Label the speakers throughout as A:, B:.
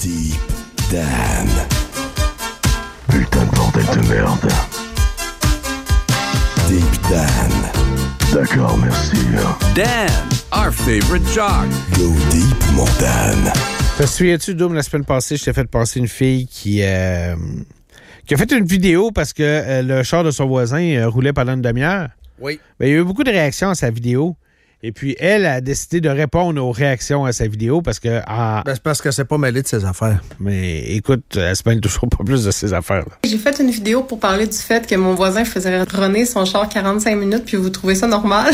A: Deep Dan.
B: Putain de bordel de merde.
A: Deep Dan.
B: D'accord, merci.
C: Dan, our favorite jock.
A: Go deep, mon Dan.
D: Te souviens-tu, Doom, la semaine passée, je t'ai fait passer une fille qui a fait une vidéo parce que le char de son voisin roulait pendant une demi-heure?
E: Oui.
D: Ben, il y a eu beaucoup de réactions à sa vidéo. Et puis, elle a décidé de répondre aux réactions à sa vidéo parce que...
E: C'est parce qu'elle s'est pas mêlée de ses affaires.
D: Mais écoute, elle se mêle toujours pas plus de ses affaires. Là.
F: J'ai fait une vidéo pour parler du fait que mon voisin faisait runner son char 45 minutes, puis vous trouvez ça normal?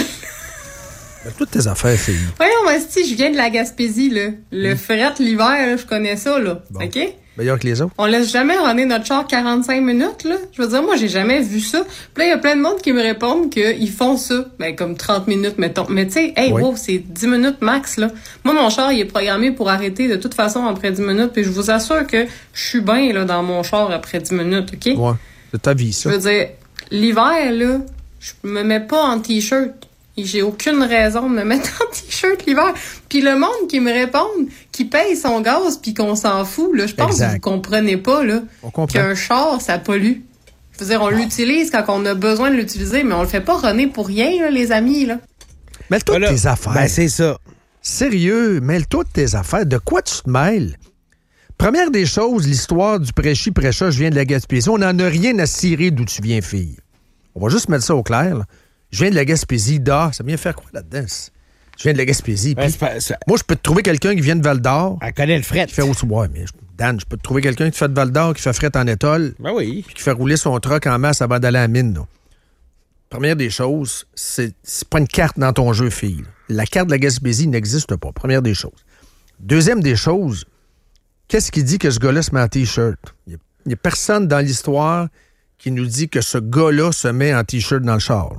E: Toutes tes affaires, fille.
F: Voyons, moi, si je viens de la Gaspésie, là. Le fret, l'hiver, là, je connais ça, là.
E: Bon.
F: OK?
E: Meilleur que les autres.
F: On laisse jamais runner notre char 45 minutes, là. Je veux dire, moi, j'ai jamais vu ça. Puis là, il y a plein de monde qui me répondent qu'ils font ça. Ben, comme 30 minutes, mettons. Mais tu sais, hey,
E: oui.
F: wow, c'est 10 minutes max, là. Moi, mon char, il est programmé pour arrêter de toute façon après 10 minutes. Puis je vous assure que je suis bien, là, dans mon char après 10 minutes, OK?
E: Ouais. C'est ta vie, ça.
F: Je veux dire, l'hiver, là, je me mets pas en T-shirt. J'ai aucune raison de me mettre en T-shirt l'hiver. Puis le monde qui me répond, qui paye son gaz puis qu'on s'en fout, là, je pense que vous comprenez pas là, qu'un char, ça pollue. Je veux dire, on l'utilise quand on a besoin de l'utiliser, mais on le fait pas runner pour rien, là, les amis. Là.
E: Mêle-toi de tes affaires.
D: Ben, c'est ça.
E: Sérieux, mêle-toi de tes affaires. De quoi tu te mêles? Première des choses, l'histoire du prêchi prêcha, je viens de la Gaspésie. On n'en a rien à cirer d'où tu viens, fille. On va juste mettre ça au clair, là. Je viens de la Gaspésie, ça vient faire quoi là-dedans? Je viens de la Gaspésie.
D: Ben,
E: moi, je peux te trouver quelqu'un qui vient de Val-d'Or.
D: Elle connaît le fret.
E: Qui fait aussi. Ouais, mais Dan, je peux te trouver quelqu'un qui fait de Val-d'Or, qui fait fret en étole.
D: Ben oui.
E: Puis qui fait rouler son truck en masse avant d'aller à la mine. Là. Première des choses, c'est pas une carte dans ton jeu, fille. La carte de la Gaspésie n'existe pas. Première des choses. Deuxième des choses, qu'est-ce qui dit que ce gars-là se met en T-shirt? Il n'y a personne dans l'histoire qui nous dit que ce gars-là se met en T-shirt dans le char.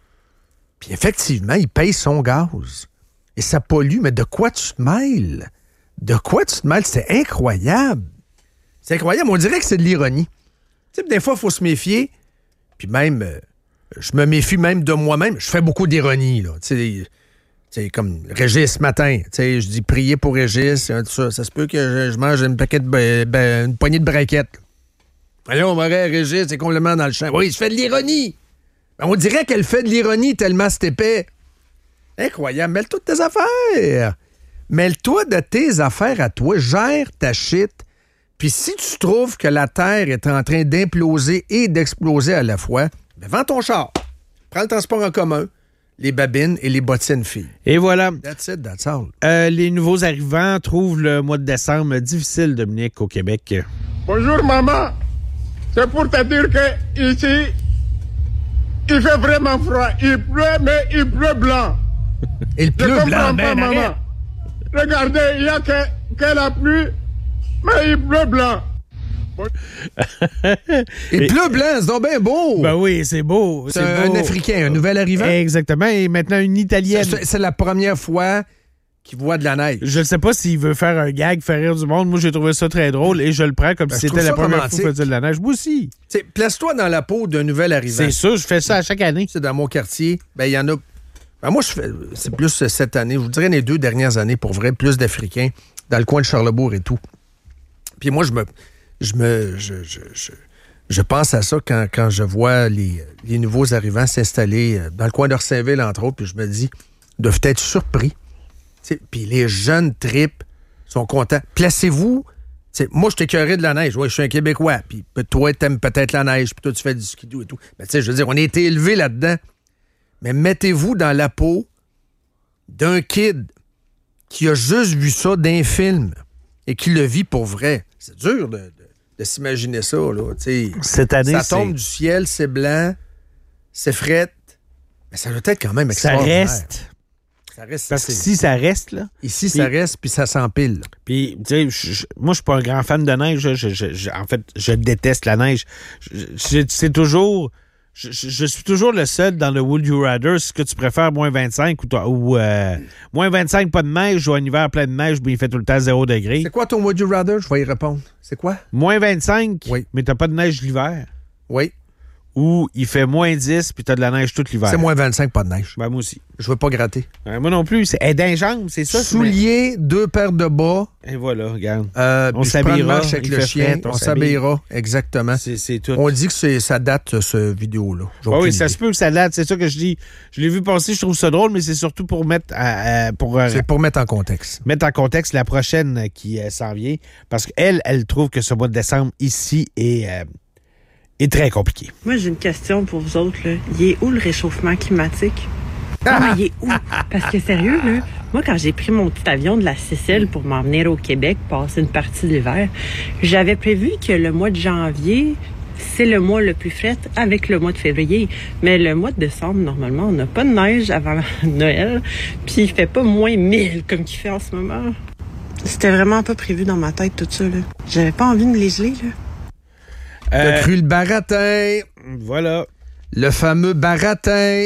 E: Puis effectivement, il paye son gaz. Et ça pollue, mais de quoi tu te mêles? De quoi tu te mêles? C'est incroyable. C'est incroyable. On dirait que c'est de l'ironie. Tu sais, des fois, il faut se méfier. Puis même, je me méfie même de moi-même. Je fais beaucoup d'ironie, là. Tu sais, comme Régis ce matin. Tu sais, je dis prier pour Régis. Tout ça. Ça se peut que je mange une poignée de braquettes. Allez, on m'aurait Régis, c'est complètement dans le champ. Oui, je fais de l'ironie. On dirait qu'elle fait de l'ironie tellement c'est épais. Incroyable. Mêle-toi de tes affaires. Mêle-toi de tes affaires à toi. Gère ta shit. Puis si tu trouves que la Terre est en train d'imploser et d'exploser à la fois, ben vends ton char. Prends le transport en commun, les babines et les bottines filles.
D: Et voilà.
E: That's it, that's all.
D: Les nouveaux arrivants trouvent le mois de décembre difficile, Dominique, au Québec.
G: Bonjour, maman. C'est pour te dire que ici... il fait vraiment froid. Il pleut, mais il pleut blanc.
E: Il pleut blanc,
G: ben maman. Regardez, il n'y a que la pluie, mais il pleut blanc.
E: Il pleut blanc, c'est donc bien beau.
D: Ben oui, c'est beau.
E: C'est un Africain, un nouvel arrivant.
D: Exactement, et maintenant une Italienne.
E: C'est la première fois qu'il voit de la neige.
D: Je ne sais pas s'il veut faire un gag, faire rire du monde. Moi, j'ai trouvé ça très drôle et je le prends comme si c'était la première fois qu'il faisait de la neige. Moi aussi.
E: Place-toi dans la peau d'un nouvel arrivant.
D: C'est sûr, je fais ça à chaque année.
E: C'est dans mon quartier. Ben, il y en a. Ben, moi, c'est plus cette année. Je vous dirais les 2 dernières années, pour vrai, plus d'Africains dans le coin de Charlebourg et tout. Puis moi, je pense à ça quand je vois les nouveaux arrivants s'installer dans le coin d'Orsainville, entre autres, puis je me dis, ils doivent être surpris. Puis les jeunes tripes sont contents. Placez-vous. Moi, je t'écœurais de la neige. Ouais, je suis un Québécois. Puis toi, t'aimes peut-être la neige. Puis toi, tu fais du skidoo et tout. Mais je veux dire, on a été élevés là-dedans. Mais mettez-vous dans la peau d'un kid qui a juste vu ça d'un film et qui le vit pour vrai. C'est dur de s'imaginer ça. Là,
D: cette année,
E: ça tombe du ciel, c'est blanc, c'est fret. Mais ça doit être quand même extraordinaire. Ça reste.
D: Parce qu'ici, ça reste, là.
E: Ici, ça reste, puis ça s'empile.
D: Puis, tu sais, moi, je suis pas un grand fan de neige. En fait, je déteste la neige. C'est toujours... Je suis toujours le seul dans le Would You Rather. Est-ce que tu préfères moins 25 ou moins 25, pas de neige, ou un hiver plein de neige, mais il fait tout le temps 0 degré?
E: C'est quoi ton Would You Rather? Je vais y répondre. C'est quoi?
D: Moins 25,
E: oui.
D: Mais t'as pas de neige l'hiver.
E: Oui.
D: où il fait moins 10 puis t'as de la neige tout l'hiver.
E: C'est moins 25, pas de neige.
D: Ben, moi aussi.
E: Je veux pas gratter.
D: Moi non plus. C'est d'un jambe, c'est ça.
E: Souliers, 2 paires de bas.
D: Et voilà, regarde.
E: On s'habillera avec
D: il
E: le
D: fait
E: chien.
D: frais,
E: On s'habillera, exactement.
D: C'est tout.
E: On dit que ça date, ce vidéo-là.
D: Oui, ça se peut que ça date. C'est ça que je dis. Je l'ai vu passer, je trouve ça drôle, mais c'est surtout pour mettre
E: c'est pour mettre en contexte.
D: Mettre en contexte la prochaine qui s'en vient. Parce qu'elle, elle trouve que ce mois de décembre ici est très compliqué.
H: Moi, j'ai une question pour vous autres. Là. Il est où le réchauffement climatique? Non, il est où? Parce que sérieux, là, moi, quand j'ai pris mon petit avion de la Sicile pour m'en venir au Québec, passer une partie de l'hiver, j'avais prévu que le mois de janvier, c'est le mois le plus frais avec le mois de février. Mais le mois de décembre, normalement, on n'a pas de neige avant Noël, puis il fait pas moins 1000 comme qu'il fait en ce moment. C'était vraiment pas prévu dans ma tête, tout ça, là. J'avais pas envie de me les geler, là.
E: T'as cru le baratin.
D: Voilà.
E: Le fameux baratin.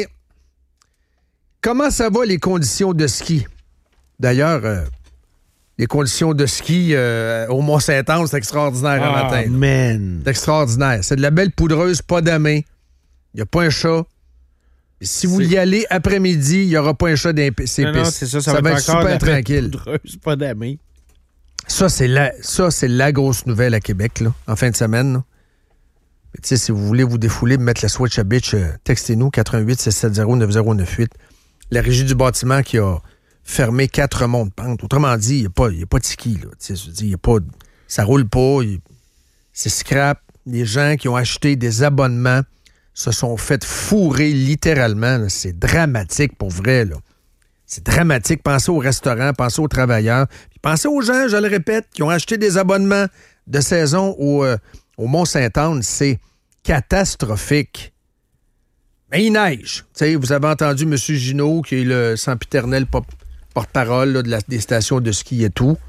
E: Comment ça va, les conditions de ski? D'ailleurs, les conditions de ski au Mont-Saint-Anne, c'est extraordinaire un matin.
D: Man.
E: C'est extraordinaire. C'est de la belle poudreuse, pas d'amer. Il n'y a pas un chat. Et si vous y allez après-midi, il n'y aura pas un chat dans ces
D: Non,
E: pistes.
D: c'est ça va être
E: super tranquille.
D: Poudreuse, pas d'amer.
E: Ça, c'est la grosse nouvelle à Québec, là, en fin de semaine. Là. Tu sais, si vous voulez vous défouler, mettre la Switch à bitch, textez-nous 88-670-9098. La régie du bâtiment qui a fermé 4 remonts de pente. Autrement dit, il n'y a pas de ski. Là. Tu sais, ça roule pas. C'est scrap. Les gens qui ont acheté des abonnements se sont fait fourrer littéralement. Là. C'est dramatique pour vrai. Là. C'est dramatique. Pensez aux restaurants, pensez aux travailleurs. Puis pensez aux gens, je le répète, qui ont acheté des abonnements de saison au Mont-Saint-Anne. C'est catastrophique. Mais il neige. T'sais, vous avez entendu M. Ginaud, qui est le sempiternel porte-parole là, des stations de ski et tout.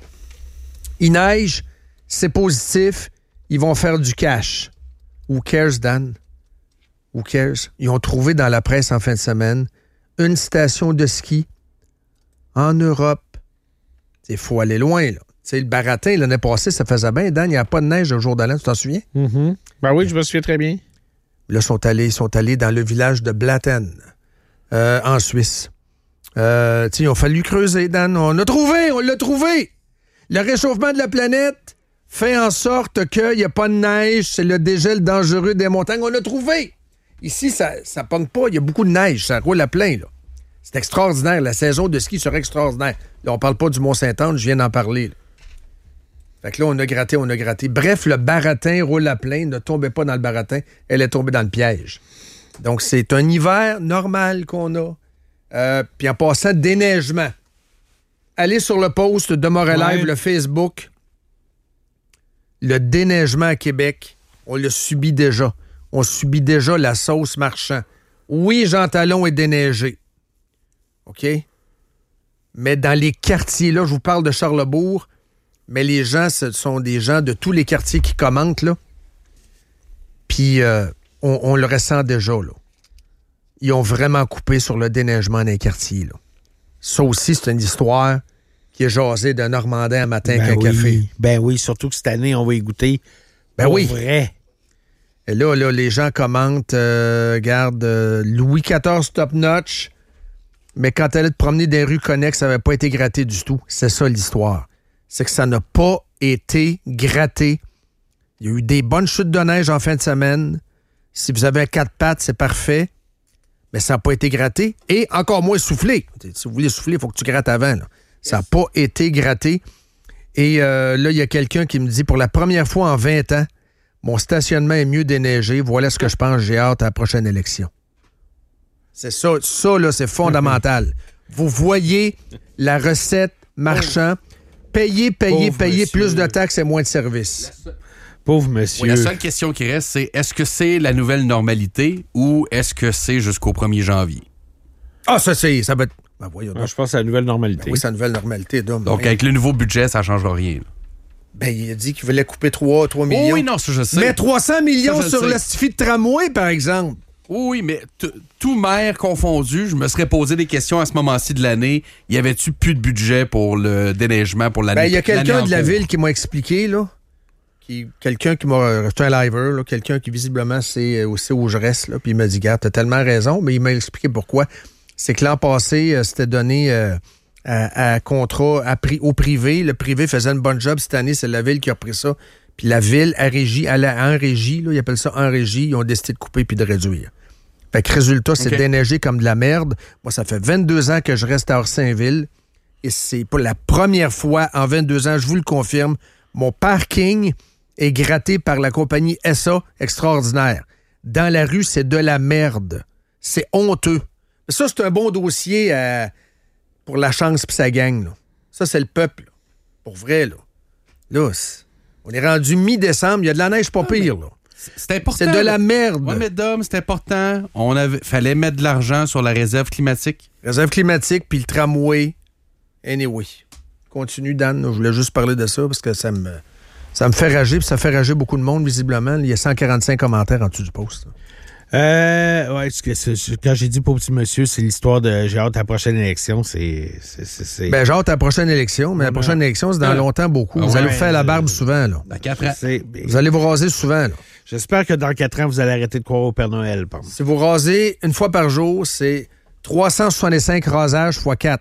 E: Il neige, c'est positif. Ils vont faire du cash. Who cares, Dan? Who cares? Ils ont trouvé dans la presse en fin de semaine une station de ski en Europe. Il faut aller loin, là. T'sais, le baratin, l'année passée, ça faisait bien. Dan, il n'y a pas de neige le jour de l'an, tu t'en souviens?
D: Mm-hmm. Ben oui, je me souviens très bien.
E: Là, ils sont allés dans le village de Blatten, en Suisse. Ils ont fallu creuser, Dan. On l'a trouvé! Le réchauffement de la planète fait en sorte qu'il n'y a pas de neige. C'est le dégel dangereux des montagnes. On l'a trouvé! Ici, ça ne pogne pas. Il y a beaucoup de neige. Ça roule à plein, là. C'est extraordinaire. La saison de ski serait extraordinaire. Là, on parle pas du Mont-Saint-Anne. Je viens d'en parler, là. Fait que là, on a gratté. Bref, le baratin roule à plein. Ne tombez pas dans le baratin. Elle est tombée dans le piège. Donc, c'est un hiver normal qu'on a. Puis en passant, déneigement. Allez sur le post de Morelive, le Facebook. Le déneigement à Québec, on le subit déjà. On subit déjà la sauce marchand. Oui, Jean Talon est déneigé. OK? Mais dans les quartiers, là, je vous parle de Charlesbourg, mais les gens, ce sont des gens de tous les quartiers qui commentent, là. Puis, on le ressent déjà, là. Ils ont vraiment coupé sur le déneigement des quartiers, là. Ça aussi, c'est une histoire qui est jasée de Normandin un matin avec un café.
D: Ben oui, surtout que cette année, on va y goûter.
E: Ben oui.
D: Vrai.
E: Et là, les gens commentent, regarde, Louis XIV top notch, mais quand elle allait te promener des rues connexes, ça n'avait pas été gratté du tout. C'est ça l'histoire. C'est que ça n'a pas été gratté. Il y a eu des bonnes chutes de neige en fin de semaine. Si vous avez 4 pattes, c'est parfait. Mais ça n'a pas été gratté. Et encore moins soufflé. Si vous voulez souffler, il faut que tu grattes avant. Là. Ça n'a pas été gratté. Et là, il y a quelqu'un qui me dit, pour la première fois en 20 ans, mon stationnement est mieux déneigé. Voilà ce que je pense. J'ai hâte à la prochaine élection. C'est ça. Ça, là, c'est fondamental. Vous voyez la recette marchand. Payer, plus de taxes et moins de services.
D: Pauvre monsieur.
I: Oui, la seule question qui reste, c'est est-ce que c'est la nouvelle normalité ou est-ce que c'est jusqu'au 1er janvier?
E: Ah, ça va être... Ben, voyons donc.
D: Je pense que c'est la nouvelle normalité.
E: Ben oui, c'est la nouvelle normalité.
I: Donc, avec le nouveau budget, ça ne changera rien. Là.
E: Ben, il a dit qu'il voulait couper 3 millions.
I: Oh, oui, non, ça, je sais.
E: Mais 300 millions
I: ça,
E: sur le stifi de tramway, par exemple.
I: Oui, mais tout maire confondu, je me serais posé des questions à ce moment-ci de l'année. Y avait-tu plus de budget pour le déneigement pour l'année?
E: Ben, il y a quelqu'un de la ville qui m'a expliqué, là, Puis quelqu'un qui m'a rajouté un liver, là, quelqu'un qui visiblement sait aussi où je reste, là, puis il m'a dit, garde, t'as tellement raison, mais il m'a expliqué pourquoi. C'est que l'an passé, c'était donné à contrat au privé. Le privé faisait une bonne job. Cette année, c'est la ville qui a pris ça. Puis la ville, en régie, là, ils appellent ça en régie, ils ont décidé de couper puis de réduire. Fait que résultat, c'est déneigé comme de la merde. Moi, ça fait 22 ans que je reste à Orsainville. Et c'est pas la première fois en 22 ans, je vous le confirme, mon parking est gratté par la compagnie SA extraordinaire. Dans la rue, c'est de la merde. C'est honteux. Ça, c'est un bon dossier pour la chance pis sa gang. Là. Ça, c'est le peuple. Là. Pour vrai, là. Là, on est rendu mi-décembre, il y a de la neige pas pire, là.
I: C'est important.
E: C'est de la merde.
I: Oui, mais Dom, c'est important. Fallait mettre de l'argent sur la réserve climatique.
E: Réserve climatique, puis le tramway. Anyway. Continue, Dan. Je voulais juste parler de ça parce que ça me fait rager, puis ça fait rager beaucoup de monde, visiblement. Il y a 145 commentaires en dessous du post.
D: Ouais, quand j'ai dit pour petit monsieur, c'est l'histoire de j'ai hâte à la prochaine élection. C'est...
E: Ben, j'ai hâte à la prochaine élection, mais la prochaine élection, c'est dans longtemps beaucoup. Vous allez vous faire la barbe souvent, là.
I: Dans 4 ans.
E: Vous allez vous raser souvent, là.
D: J'espère que dans 4 ans, vous allez arrêter de croire au Père Noël.
E: Si vous rasez une fois par jour, c'est 365 rasages x 4.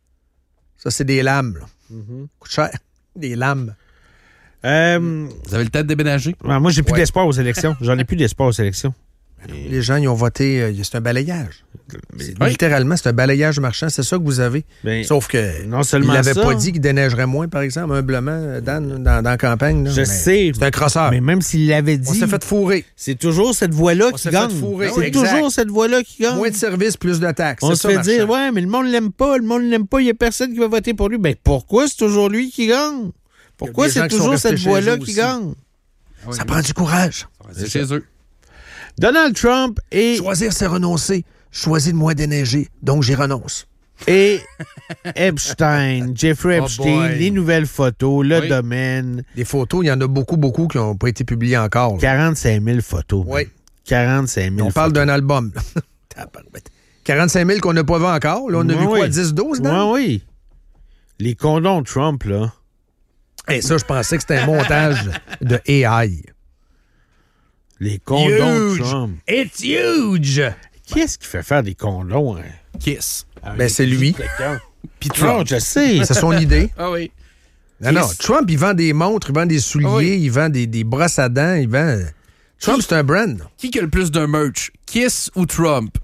E: Ça, c'est des lames, là. Coûte cher. Des lames.
I: Vous avez le temps de déménager?
D: Moi, j'ai plus d'espoir aux élections. J'en ai plus d'espoir aux élections.
E: Les gens, ils ont voté. C'est un balayage. Littéralement, c'est un balayage marchand. C'est ça que vous avez. Sauf que
D: non seulement
E: il n'avait
D: ça,
E: pas dit qu'il déneigerait moins, par exemple, humblement, Dan, dans la campagne. Là.
D: Je sais.
E: C'est un crosseur.
D: Mais même s'il l'avait dit...
E: On s'est fait fourrer.
D: C'est toujours cette voie-là qui gagne. C'est toujours cette voie-là qui gagne.
E: Moins de services, plus de taxes.
D: On se fait dire, ouais, mais le monde l'aime pas. Le monde l'aime pas. Il n'y a personne qui va voter pour lui. Ben pourquoi c'est toujours lui qui gagne? Pourquoi c'est toujours cette voie-là qui gagne?
E: Ça prend du courage.
I: C'est chez eux.
D: Donald Trump et...
E: Choisir, c'est renoncer. Choisir de moins déneiger. Donc, j'y renonce.
D: Et Epstein, Jeffrey Epstein, les nouvelles photos, le domaine.
E: Des photos, il y en a beaucoup, beaucoup qui n'ont pas été publiées encore. Là.
D: 45 000 photos.
E: Oui.
D: 45 000
E: On parle d'un album. 45 000 qu'on n'a pas vu encore. Là, on a vu quoi, 10-12?
D: Oui. Les condoms de Trump, là.
E: Et ça, je pensais que c'était un montage de AI.
D: Les condoms de Trump.
E: It's huge!
D: Qui est-ce qui fait faire des condoms? Hein?
I: Kiss.
E: Ben, c'est lui.
D: Puis Trump, je sais.
E: C'est son idée.
I: Ah oui.
E: Non, Trump, il vend des montres, il vend des souliers, il vend des brosses à dents, il vend... Trump, c'est un brand.
I: Qui a le plus de merch? Kiss ou Trump?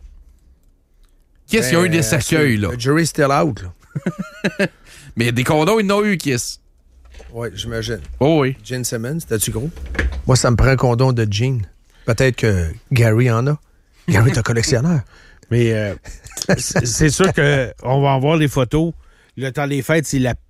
I: Kiss, il y a eu des cercueils, là.
E: Le jury's still out, là.
I: Mais des condoms, ils n'ont eu, Kiss.
E: Oui, j'imagine.
I: Oh oui.
E: Gene Simmons, t'as-tu gros? Moi, ça me prend un condom de Gene. Peut-être que Gary en a. Gary est un collectionneur.
D: Mais c'est sûr qu'on va en voir les photos. Le temps des fêtes, c'est la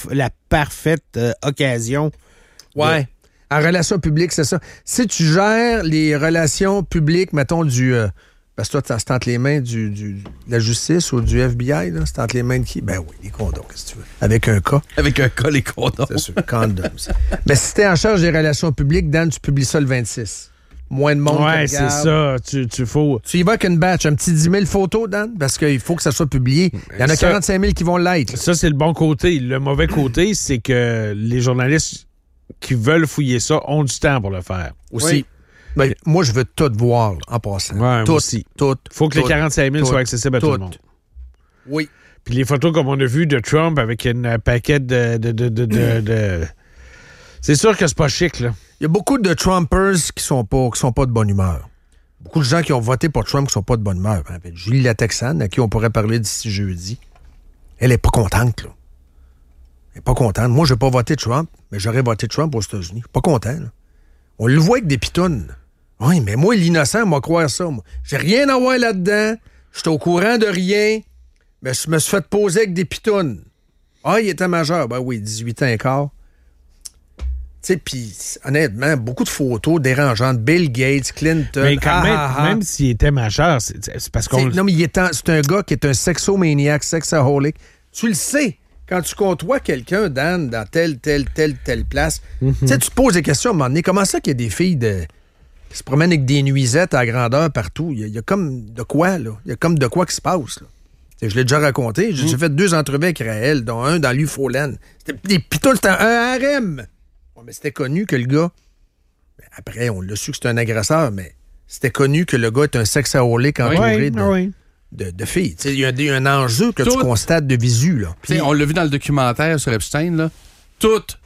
D: parfaite occasion.
E: Ouais. En relation publique, c'est ça. Si tu gères les relations publiques, mettons, parce que toi, c'est entre les mains de la justice ou du FBI, là. C'est entre les mains de qui? Ben oui, les condoms, qu'est-ce que tu veux? Avec un cas.
I: Avec un cas, les condoms.
E: C'est sûr, condoms. Mais si t'es en charge des relations publiques, Dan, tu publies ça le 26. Moins de monde.
D: Ouais, c'est ça. Tu faut...
E: Tu y vas qu'une batch, un petit 10 000 photos, Dan, parce qu'il faut que ça soit publié. Il y en a 45 000 qui vont l'être.
D: Ça, c'est le bon côté. Le mauvais côté, c'est que les journalistes qui veulent fouiller ça ont du temps pour le faire.
E: Aussi.
D: Oui.
E: Ben, moi, je veux tout voir, là, en passant.
D: Ouais,
E: tout,
D: aussi.
E: Tout.
D: Faut que les 45 000 soient accessibles à tout le monde.
E: Oui.
D: Puis les photos comme on a vu de Trump avec une paquette de... C'est sûr que c'est pas chic, là.
E: Il y a beaucoup de Trumpers qui sont pas de bonne humeur. Beaucoup de gens qui ont voté pour Trump qui sont pas de bonne humeur. Julie la Texane, à qui on pourrait parler d'ici jeudi, elle est pas contente, là. Elle est pas contente. Moi, je n'ai pas voté Trump, mais j'aurais voté Trump aux États-Unis. Pas content, là. On le voit avec des pitounes. Oui, mais moi, l'innocent, m'a croire ça, moi. J'ai rien à voir là-dedans. J'étais au courant de rien. Mais je me suis fait poser avec des pitounes. Ah, il était majeur. Ben oui, 18 ans et quart. Tu sais, puis honnêtement, beaucoup de photos dérangeantes. Bill Gates, Clinton.
D: Mais quand même s'il était majeur, c'est parce qu'on...
E: Non, mais c'est un gars qui est un sexomaniac, sexaholic. Tu le sais. Quand tu côtoies quelqu'un, Dan, dans telle place, tu sais, tu te poses des questions à un moment donné. Comment ça qu'il y a des filles qui se promènent avec des nuisettes à grandeur partout? Il y a comme de quoi, là? Il y a comme de quoi qui se passe, là. Je l'ai déjà raconté. J'ai fait 2 entrevues avec Raël, dont un dans l'UFOLEN. C'était des pitounes, c'était un harem. Ouais, mais c'était connu que le gars... Après, on l'a su que c'était un agresseur, mais c'était connu que le gars est un sexaholic entouré de filles. Il y a un enjeu que tu constates de visu. Là.
I: Puis, on l'a vu dans le documentaire sur Epstein. Là. Toute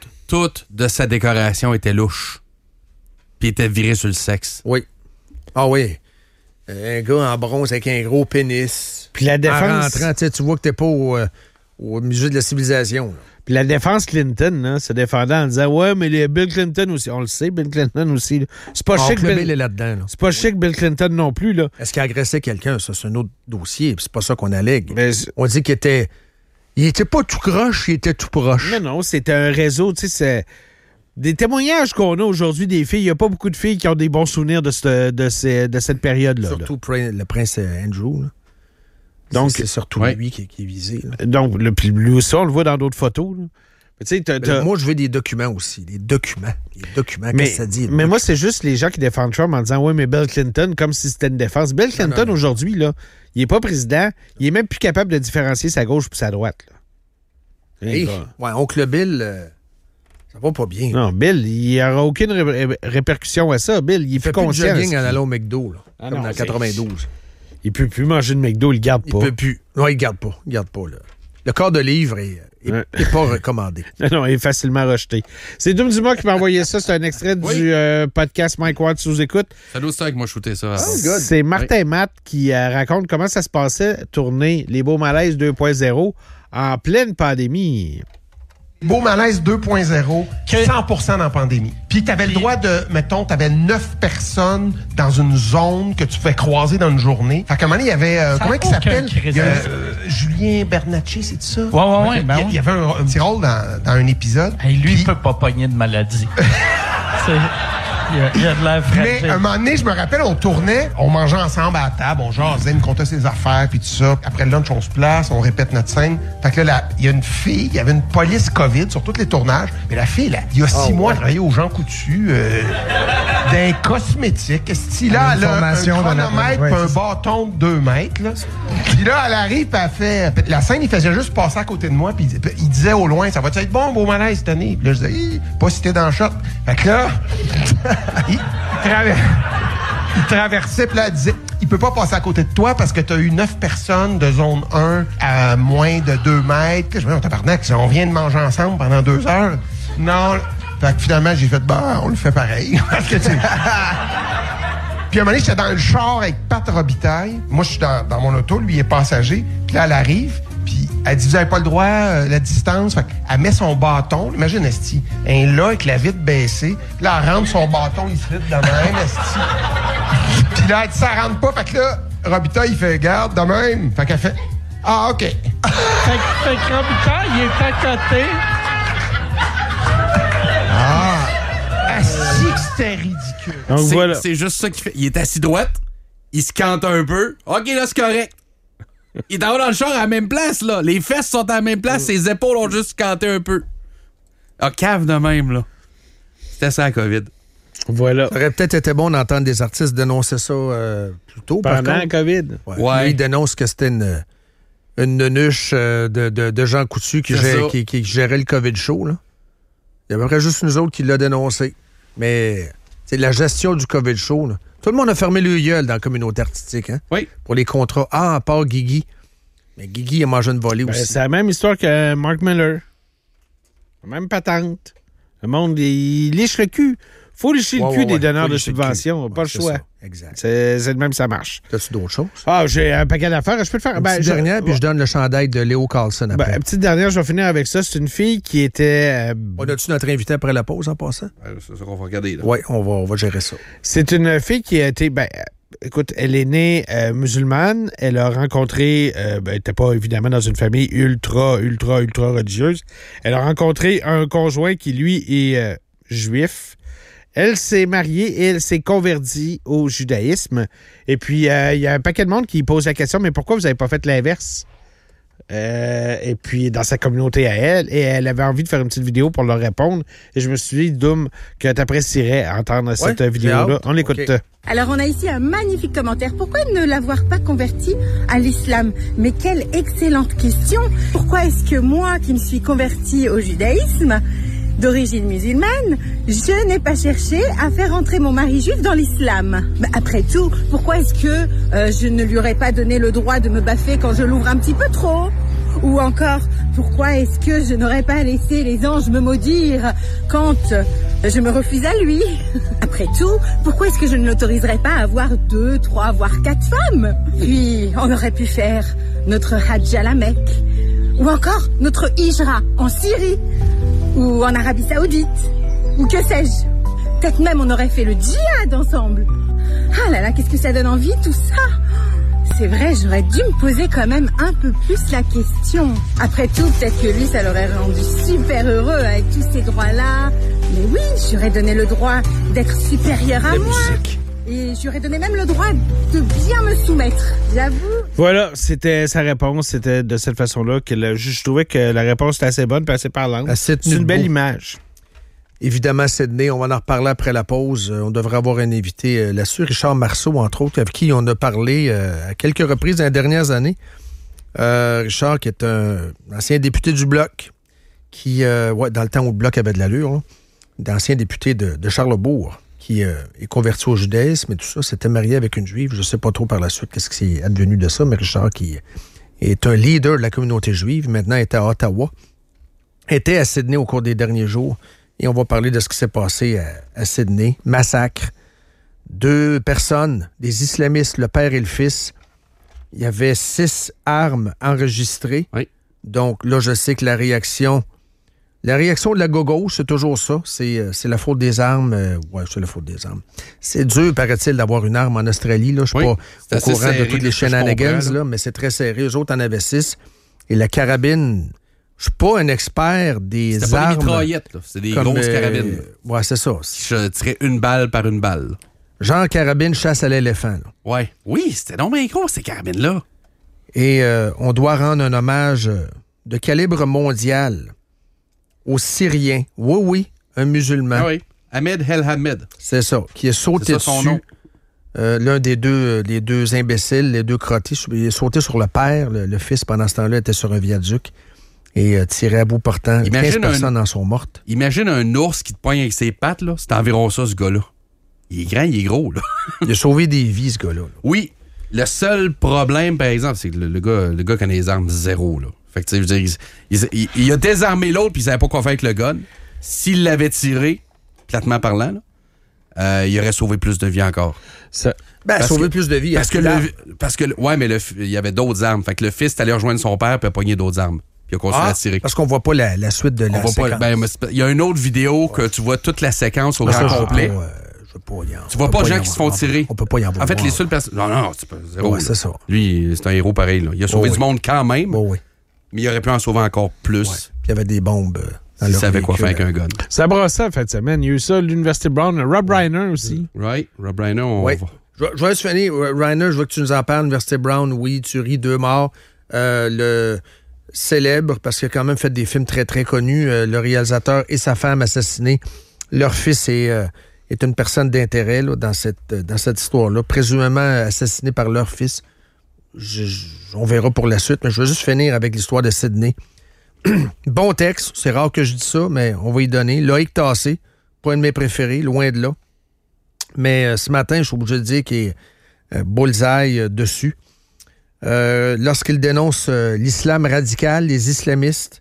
I: de sa décoration était louche. Puis était viré sur le sexe.
E: Oui. Ah oui. Un gars en bronze avec un gros pénis.
D: Puis la défense...
E: En rentrant, tu vois que t'es pas au musée de la civilisation. Là.
D: Puis la défense Clinton, là, se défendait en disant « Ouais, mais les Bill Clinton aussi. » On le sait, Bill Clinton aussi. Là. C'est pas chic.
E: Bill est là-dedans. Là.
D: C'est pas chic Bill Clinton non plus. Là.
E: Est-ce qu'il agressait quelqu'un? Ça, c'est un autre dossier. Puis c'est pas ça qu'on allègue.
D: Mais
E: on dit qu'il était... Il était pas tout croche, il était tout proche.
D: Non, c'était un réseau. Tu sais, c'est... Des témoignages qu'on a aujourd'hui des filles, il n'y a pas beaucoup de filles qui ont des bons souvenirs de cette période-là.
E: Surtout le prince Andrew. Là.
D: Donc,
E: c'est surtout lui qui est visé. Là.
D: Donc, lui aussi, on le voit dans d'autres photos. Là. Mais
E: moi, je veux des documents aussi. Des documents. Qu'est-ce que ça dit?
D: Mais moi, c'est juste les gens qui défendent Trump en disant « Oui, mais Bill Clinton, comme si c'était une défense. » Bill Clinton, aujourd'hui, là, il n'est pas président. Il est même plus capable de différencier sa gauche et sa droite. Là.
E: Hey, oncle Bill... Ça va pas bien.
D: Non, Bill, il n'y aura aucune répercussion à ça. Bill, il fait conscient.
E: Il fait plus de jogging en allant au McDo, là, comme dans 92.
D: Il peut plus manger de McDo, il le garde pas.
E: Il peut plus. Non, il garde pas. Là. Le quart de livre est pas recommandé.
D: Non, il est facilement rejeté. C'est Doom Dumas qui m'a envoyé ça. C'est un extrait du podcast Mike Ward sous écoute.
I: Ça doit être que moi shooter ça.
D: C'est Martin Matt qui raconte comment ça se passait tourner Les Beaux Malaises 2.0 en pleine pandémie.
J: Beau Malaise 2.0, 100% dans la pandémie. Puis t'avais le droit de, mettons, t'avais 9 personnes dans une zone que tu pouvais croiser dans une journée. Fait qu'à un moment donné, il y avait, comment il s'appelle? Julien Bernatchez, c'est ça?
K: Ouais.
J: Il y avait un petit rôle dans un épisode.
K: Hey, lui, il peut pas pogner de maladie. Il a de l'air fragile.
J: Mais à un moment donné, je me rappelle, on tournait, on mangeait ensemble à la table, on jasait, il me contait ses affaires, puis tout ça. Après le lunch, on se place, on répète notre scène. Fait que là, il y a une fille, il y avait une police COVID sur tous les tournages. Mais la fille, là, il y a 6 mois, elle travaillait aux Jean Coutu, d'un cosmétique. Là, elle a un chronomètre puis un bâton de 2 mètres. Là. Puis là, elle arrive, puis elle fait... La scène, il faisait juste passer à côté de moi, puis il disait au loin, ça va être bon, Beau Malaise cette année? Puis là, je disais, pas si t'es dans le shot. Fait que là... il traversait, puis là, elle disait, il peut pas passer à côté de toi parce que t'as eu 9 personnes de zone 1 à moins de 2 mètres. Puis je me dis, tabarnak, on vient de manger ensemble pendant 2 heures. Non. Fait que finalement, j'ai fait, on le fait pareil. Parce que, puis à un moment donné, j'étais dans le char avec Pat Robitaille. Moi, je suis dans mon auto, lui, il est passager. Puis là, elle arrive, puis elle dit, vous avez pas le droit, la distance. Fait qu'elle met son bâton. Imagine, esti. Elle est là, avec la vitre baissée. Puis là, elle rentre son bâton, il se rit de même, esti. Puis là, elle dit, ça rentre pas. Fait que là, Robitaille, il fait, garde de même. Fait qu'elle fait, ah, OK.
K: Fait que Robitaille, il est à côté.
J: Si que c'était ridicule.
D: Donc, voilà.
I: C'est juste ça qu'il fait. Il est assis droite, il se cante un peu. OK, là, c'est correct. Il est en haut dans le char à la même place, là. Les fesses sont à la même place, ses épaules ont juste canté un peu. Ah, cave de même, là. C'était ça, la COVID.
D: Voilà.
E: Ça aurait peut-être été bon d'entendre des artistes dénoncer ça plus tôt.
D: Pendant la COVID.
E: Ouais. Lui, il dénonce que c'était une nunuche de Jean Coutu qui gérait le COVID show, là. Il y avait juste nous autres qui l'a dénoncé. Mais c'est la gestion du COVID show. Là. Tout le monde a fermé le gueule dans la communauté artistique. Hein?
I: Oui.
E: Pour les contrats. À part Guigui. Mais Guigui a mangé une volée aussi.
D: C'est la même histoire que Mark Miller. La même patente. Le monde, il liche le cul. Faut licher le cul des donneurs de subventions. Pas le choix.
E: Exact.
D: C'est de même, ça marche.
E: T'as-tu d'autres choses?
D: Ah, j'ai un paquet d'affaires. Je peux te faire.
E: Une petite dernière, puis je donne le chandail de Léo Carlson après.
D: Petite dernière, je vais finir avec ça. C'est une fille qui était...
E: On a-tu notre invité après la pause en passant?
I: C'est ça qu'on va regarder, là.
E: Oui, on va gérer ça.
D: C'est une fille qui a été... écoute, elle est née musulmane. Elle a rencontré... elle n'était pas évidemment dans une famille ultra religieuse. Elle a rencontré un conjoint qui, lui, est juif. Elle s'est mariée et elle s'est convertie au judaïsme. Et puis, il y a un paquet de monde qui pose la question, mais pourquoi vous n'avez pas fait l'inverse? Et puis, dans sa communauté à elle, et elle avait envie de faire une petite vidéo pour leur répondre. Et je me suis dit, Doom, que tu apprécierais entendre cette vidéo-là. On l'écoute. Okay.
L: Alors, on a ici un magnifique commentaire. Pourquoi ne l'avoir pas converti à l'islam? Mais quelle excellente question! Pourquoi est-ce que moi, qui me suis convertie au judaïsme, d'origine musulmane, je n'ai pas cherché à faire entrer mon mari juif dans l'islam. Mais après tout, pourquoi est-ce que je ne lui aurais pas donné le droit de me baffer quand je l'ouvre un petit peu trop ? Ou encore, pourquoi est-ce que je n'aurais pas laissé les anges me maudire quand je me refuse à lui ? Après tout, pourquoi est-ce que je ne l'autoriserais pas à avoir 2, 3, voire 4 femmes ? Puis, on aurait pu faire notre Hajj à la Mecque. Ou encore, notre Hijra en Syrie. Ou en Arabie Saoudite. Ou que sais-je ? Peut-être même on aurait fait le djihad ensemble. Ah là là, qu'est-ce que ça donne envie tout ça ? C'est vrai, j'aurais dû me poser quand même un peu plus la question. Après tout, peut-être que lui, ça l'aurait rendu super heureux avec tous ces droits-là. Mais oui, j'aurais donné le droit d'être supérieur à moi. Et j'aurais donné même le droit de bien me soumettre, j'avoue.
D: Voilà, c'était sa réponse. C'était de cette façon-là que je trouvais que la réponse était assez bonne et assez parlante. C'est une belle image.
E: Évidemment, Sydney, on va en reparler après la pause. On devrait avoir un invité là-dessus, Richard Marceau, entre autres, avec qui on a parlé à quelques reprises dans les dernières années. Richard, qui est un ancien député du Bloc, qui, dans le temps où le Bloc avait de l'allure, d'ancien député de Charlesbourg, qui est converti au judaïsme et tout ça, s'était marié avec une juive. Je ne sais pas trop par la suite qu'est-ce qui est advenu de ça, mais Richard, qui est un leader de la communauté juive, maintenant est à Ottawa, était à Sydney au cours des derniers jours. Et on va parler de ce qui s'est passé à Sydney. Massacre. 2 personnes, des islamistes, le père et le fils. Il y avait 6 armes enregistrées.
I: Oui.
E: Donc là, je sais que la réaction de la gauche, c'est toujours ça. C'est la faute des armes. C'est la faute des armes. C'est dur, paraît-il, d'avoir une arme en Australie. Là. Je ne suis pas au courant serré, de toutes les shenanigans, là, mais c'est très serré. Eux autres en avaient 6. Et la carabine... Je suis pas un expert des armes.
I: C'était pas des mitraillettes, là. C'est des grosses carabines.
E: Ouais, c'est ça.
I: Je tirais une balle par une balle.
E: Genre carabine chasse à l'éléphant. Là.
I: Ouais. Oui, c'était donc bien gros, ces carabines-là.
E: Et on doit rendre un hommage de calibre mondial aux Syriens. Oui, un musulman.
I: Ah oui, Ahmed El Hamed.
E: C'est ça, qui est sauté dessus. Son nom. L'un des deux imbéciles, les 2 crottés, il est sauté sur le père. Le fils, pendant ce temps-là, était sur un viaduc. Et tiré à bout portant. 15 personnes en sont mortes.
I: Imagine un ours qui te poigne avec ses pattes, là. C'est environ ça, ce gars-là. Il est grand, il est gros, là.
E: Il a sauvé des vies, ce gars-là.
I: Oui. Le seul problème, par exemple, c'est que le gars connaît les armes 0, là. Fait que, tu sais, je veux dire, il a désarmé l'autre, puis il savait pas quoi faire avec le gun. S'il l'avait platement parlant, là, il aurait sauvé plus de vies encore.
E: Sauver plus de vies.
I: Il y avait d'autres armes. Fait que le fils est allé rejoindre son père, puis a pogné d'autres armes. Puis a continué à tirer.
E: Parce qu'on voit pas la suite de la séquence.
I: Il y a une autre vidéo que tu vois toute la séquence au grand complet. Tu vois pas gens qui se font tirer.
E: On peut pas y en voir.
I: En fait, les seules personnes... Non, c'est pas zéro.
E: Ouais, c'est ça.
I: Lui, c'est un héros pareil. Là. Il a sauvé du monde quand même,
E: mais
I: il aurait pu en sauver encore plus.
E: Ouais. Puis il y avait des bombes dans
I: il savait quoi faire avec un gun.
D: Ça brassait en fin de semaine. Il y a eu ça à l'Université Brown. Rob Reiner aussi.
I: Right. Rob Reiner,
E: Je vais juste finir. Reiner, je veux que tu nous en parles. L'Université Brown, oui, tuerie, 2 morts. Le célèbre, parce qu'il a quand même fait des films très, très connus. Le réalisateur et sa femme assassinés. Leur fils est une personne d'intérêt là, dans cette histoire-là, présumément assassiné par leur fils. On verra pour la suite, mais je veux juste finir avec l'histoire de Sydney. Bon texte, c'est rare que je dise ça, mais on va y donner. Loïc Tassé, pas un de mes préférés, loin de là. Mais ce matin, je suis obligé de dire qu'il est bullseye dessus. Lorsqu'il dénonce l'islam radical, les islamistes,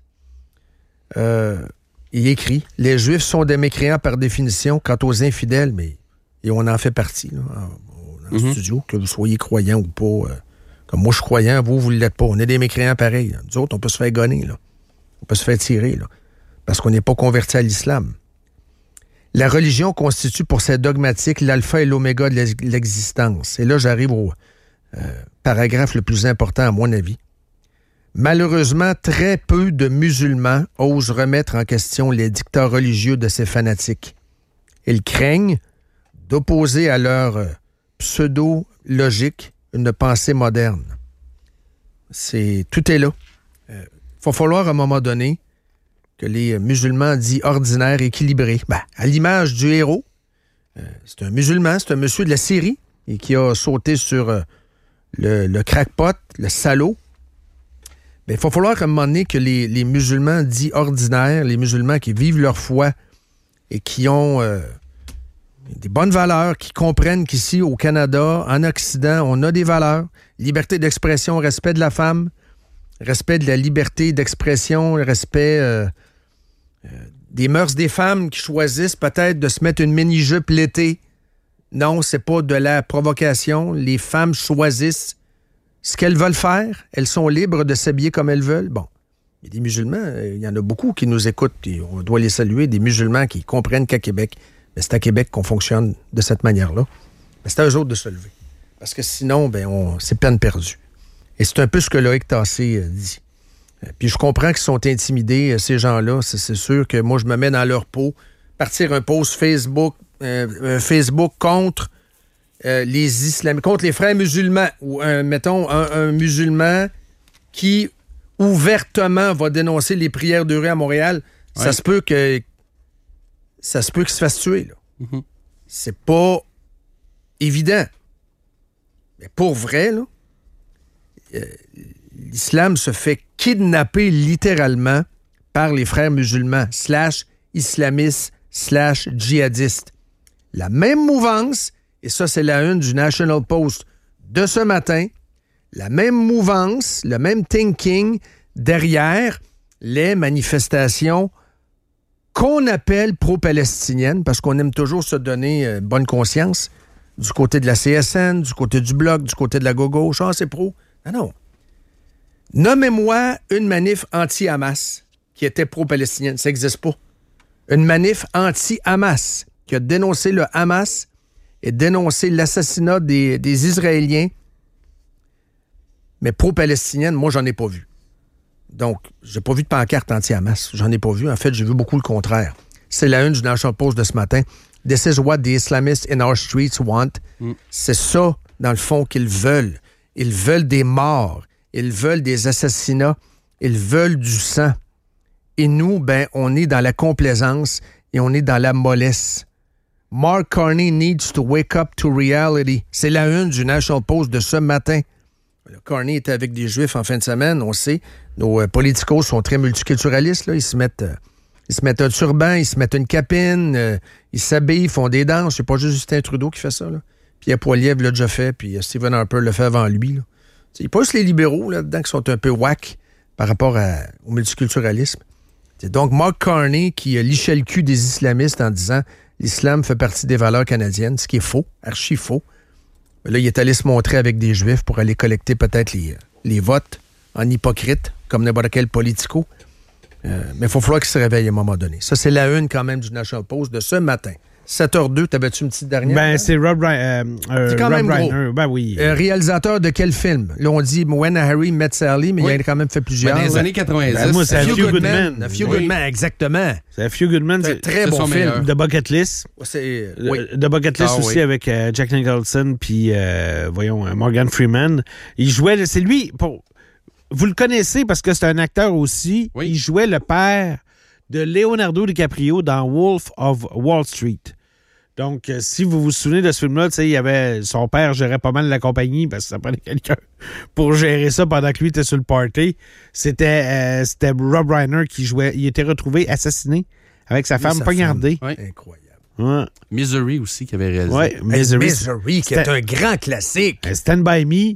E: il écrit « Les Juifs sont des mécréants par définition. Quant aux infidèles, et on en fait partie là, dans le studio, que vous soyez croyant ou pas. Comme moi, je suis croyant, vous ne l'êtes pas. On est des mécréants pareils. Là. Nous autres, on peut se faire gonner. Là. On peut se faire tirer. Là, parce qu'on n'est pas converti à l'islam. La religion constitue pour ces dogmatiques l'alpha et l'oméga de l'existence. Et là, j'arrive au paragraphe le plus important, à mon avis. Malheureusement, très peu de musulmans osent remettre en question les dictats religieux de ces fanatiques. Ils craignent d'opposer à leur pseudo-logique une pensée moderne. Tout est là. Va falloir, à un moment donné, que les musulmans dits ordinaires, équilibrés, à l'image du héros, c'est un musulman, c'est un monsieur de la Syrie, et qui a sauté sur le crackpot, le salaud. il va falloir à un moment donné que les musulmans dits ordinaires, les musulmans qui vivent leur foi et qui ont des bonnes valeurs, qui comprennent qu'ici, au Canada, en Occident, on a des valeurs. Liberté d'expression, respect de la femme, respect de la liberté d'expression, respect des mœurs des femmes qui choisissent peut-être de se mettre une mini-jupe l'été. Non, c'est pas de la provocation. Les femmes choisissent ce qu'elles veulent faire. Elles sont libres de s'habiller comme elles veulent. Bon, il y a des musulmans, il y en a beaucoup qui nous écoutent et on doit les saluer, des musulmans qui comprennent qu'à Québec, mais c'est à Québec qu'on fonctionne de cette manière-là. Mais c'est à eux autres de se lever. Parce que sinon, c'est peine perdue. Et c'est un peu ce que Loïc Tassé dit. Puis je comprends qu'ils sont intimidés, ces gens-là. C'est sûr que moi, je me mets dans leur peau. Partir un post Facebook, Facebook contre les islamistes, contre les frères musulmans, ou mettons un musulman qui ouvertement va dénoncer les prières de rue à Montréal, ouais. ça se peut qu'il se fasse tuer. Là. Mm-hmm. C'est pas évident. Mais pour vrai, là, l'islam se fait kidnapper littéralement par les frères musulmans, /islamistes, /djihadistes. La même mouvance, et ça c'est la une du National Post de ce matin, la même mouvance, le même thinking derrière les manifestations qu'on appelle pro-palestiniennes, parce qu'on aime toujours se donner bonne conscience, du côté de la CSN, du côté du Bloc, du côté de la gauche, c'est pro. Non. Nommez-moi une manif anti-Hamas qui était pro-palestinienne. Ça n'existe pas. Une manif anti-Hamas qui a dénoncé le Hamas et dénoncé l'assassinat des Israéliens, mais pro-palestinienne, moi, j'en ai pas vu. Donc, j'ai pas vu de pancarte anti-Hamas. J'en ai pas vu. En fait, j'ai vu beaucoup le contraire. C'est la une du National Post de ce matin. This is what the Islamists in our streets want. C'est ça, dans le fond, qu'ils veulent. Ils veulent des morts. Ils veulent des assassinats. Ils veulent du sang. Et nous, on est dans la complaisance et on est dans la mollesse. Mark Carney needs to wake up to reality. C'est la une du National Post de ce matin. Carney était avec des Juifs en fin de semaine, on sait. Nos politicos sont très multiculturalistes. Là. Ils se mettent un turban, ils se mettent une capine, ils s'habillent, ils font des danses. C'est pas juste Justin Trudeau qui fait ça. Là. Pierre Poilievre l'a déjà fait, puis Stephen Harper l'a fait avant lui. Là. Il n'y a pas juste les libéraux là-dedans qui sont un peu whack par rapport au multiculturalisme. C'est donc Mark Carney qui lichait le cul des islamistes en disant l'islam fait partie des valeurs canadiennes, ce qui est faux, archi faux. Là, il est allé se montrer avec des Juifs pour aller collecter peut-être les votes en hypocrite, comme n'importe quel politico. Mais il faut falloir qu'il se réveille à un moment donné. Ça, c'est la une quand même du National Post de ce matin. 7h02, t'avais-tu une petite dernière?
D: C'est Rob Reiner.
E: C'est quand même gros.
D: Oui.
E: Réalisateur de quel film? Là, on dit When Harry Met Sally, mais il a quand même fait plusieurs.
I: Dans les années 90.
D: Moi, c'est A Few Good Men.
E: A Few Good Men, exactement.
D: C'est A Few Good Men.
E: C'est un très bon film.
D: The Bucket List. The Bucket List aussi avec Jack Nicholson puis, Morgan Freeman. Il jouait, c'est lui, vous le connaissez parce que c'est un acteur aussi. Oui. Il jouait le père de Leonardo DiCaprio dans Wolf of Wall Street. Donc, si vous vous souvenez de ce film-là, il y avait son père gérait pas mal la compagnie parce que ça prenait quelqu'un pour gérer ça pendant que lui était sur le party. C'était Rob Reiner qui jouait. Il était retrouvé assassiné avec sa femme poignardée.
I: Oui.
E: Incroyable.
I: Ouais. Misery aussi qui avait réalisé.
D: Oui,
E: Misery qui est un grand classique.
D: Stand By Me.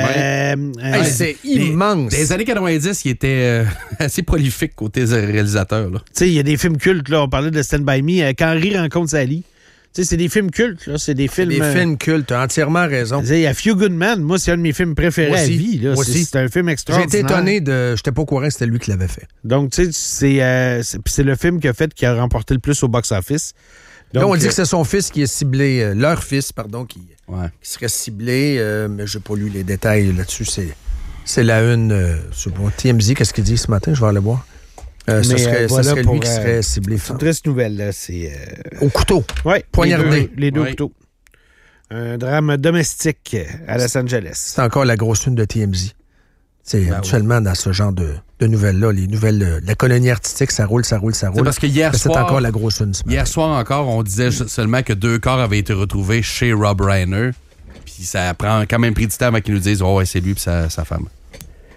E: C'est immense.
I: Dans les années 90, il était assez prolifique côté réalisateur.
D: Il y a des films cultes. Là. On parlait de Stand By Me. Quand Henry rencontre Sally. C'est des films cultes. Là. C'est des films.
E: Des films cultes. Tu as entièrement raison.
D: Il y a Few Good Men. Moi, c'est un de mes films préférés à vie. Là. C'est un film extraordinaire.
E: J'ai été étonné de. J'étais pas au courant que c'était lui qui l'avait fait.
D: Donc, tu sais, c'est le film qui a remporté le plus au box-office. Donc,
E: là, on dit que c'est son fils qui est ciblé, leur fils, pardon, qui serait ciblé, mais j'ai pas lu les détails là-dessus. C'est la une sur TMZ. Qu'est-ce qu'il dit ce matin? Je vais aller voir. Ce serait lui qui serait ciblé.
D: C'est une triste nouvelle. Là. C'est,
E: au couteau.
D: Oui.
E: Poignardé.
D: Les deux couteaux. Un drame domestique à Los Angeles.
E: C'est encore la grosse une de TMZ. Actuellement, dans ce genre de nouvelles-là, les nouvelles de la colonie artistique, ça roule. C'est
I: parce que hier soir,
E: c'est encore la grosse une.
I: Hier soir encore, on disait seulement que 2 corps avaient été retrouvés chez Rob Reiner. Puis ça prend quand même pris du temps avant qu'ils nous disent « Oh, ouais, c'est lui et sa femme ».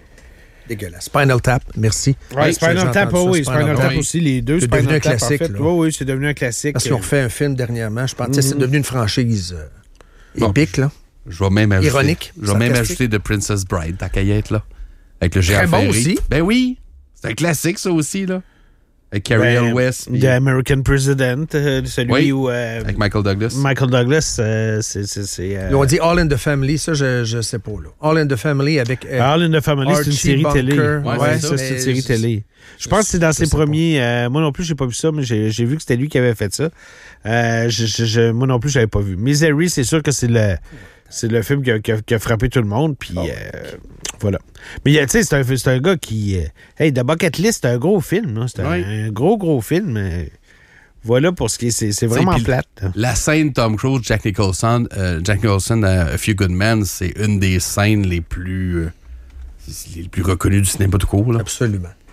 E: Dégueulasse. Spinal Tap, merci.
D: Ouais, Spinal Tap, oui. Spinal Tap
E: oui.
D: aussi, les deux.
E: C'est devenu un
D: Spinal Tap,
E: classique.
D: en fait. Oui, c'est devenu un classique.
E: Parce qu'ils ont refait un film dernièrement, je pense. C'est devenu une franchise épique, là.
I: Je vais même ajouter.
E: Ironique.
I: Je vais même ajouter The Princess Bride, ta caillette, là. Avec le géant
E: Très bon
I: ferré.
E: aussi.
I: Ben oui. C'est un classique, ça aussi, là. Avec Carrie Ann West.
D: The American President, celui où...
I: avec Michael Douglas.
D: Michael Douglas, c'est...
E: Ils ont dit All in the Family, ça, je sais pas, là. All in the Family avec...
D: All in the Family, c'est une série télé.
E: Ouais,
D: ça, c'est une série télé. Je pense que c'est dans ses premiers... moi non plus, j'ai pas vu ça, mais j'ai vu que c'était lui qui avait fait ça. Moi non plus, j'avais pas vu. Misery, c'est sûr que c'est le film qui a frappé tout le monde, puis voilà. Mais tu sais, c'est un gars qui... hey, The Bucket List, c'est un gros film, là. C'est un gros film. Voilà pour ce qui est... C'est vraiment plate.
I: La scène Tom Cruise, Jack Nicholson, A Few Good Men, c'est une des scènes les plus reconnues du cinéma tout court, là.
E: Absolument.